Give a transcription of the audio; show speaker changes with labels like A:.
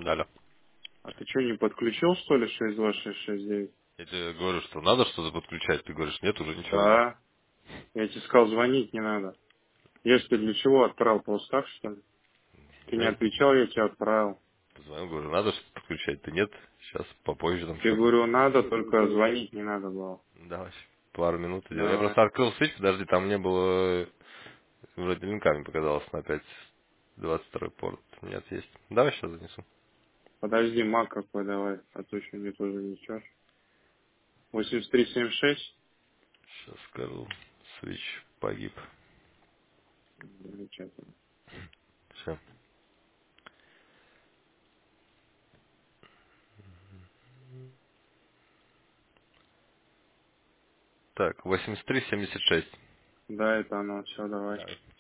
A: Алло.
B: А ты что, не подключил, что ли, 62669?
A: Я тебе говорю, что надо что-то подключать. Ты говоришь, нет, уже ничего нет.
B: Да. Я тебе сказал, звонить не надо. Я ж ты для чего отправил? По устав, что ли? Ты не
A: Я
B: отвечал, я тебе отправил.
A: позвонил, говорю, надо что-то подключать. Ты нет, сейчас попозже там
B: Ты
A: что-то.
B: говорю, надо, только звонить не надо было.
A: Давай, пару минут идет. Я
B: Давай.
A: просто открыл свич, подожди, там не было, вроде линками показалось на опять 22 порт. Нет, есть. Давай сейчас занесу.
B: Подожди, маг какой давай, а то еще мне тоже несешь. 8376.
A: Сейчас скажу. Свич погиб.
B: Замечательно.
A: Все. Так, 8376.
B: Да, это оно. Все, давай.
A: Давай.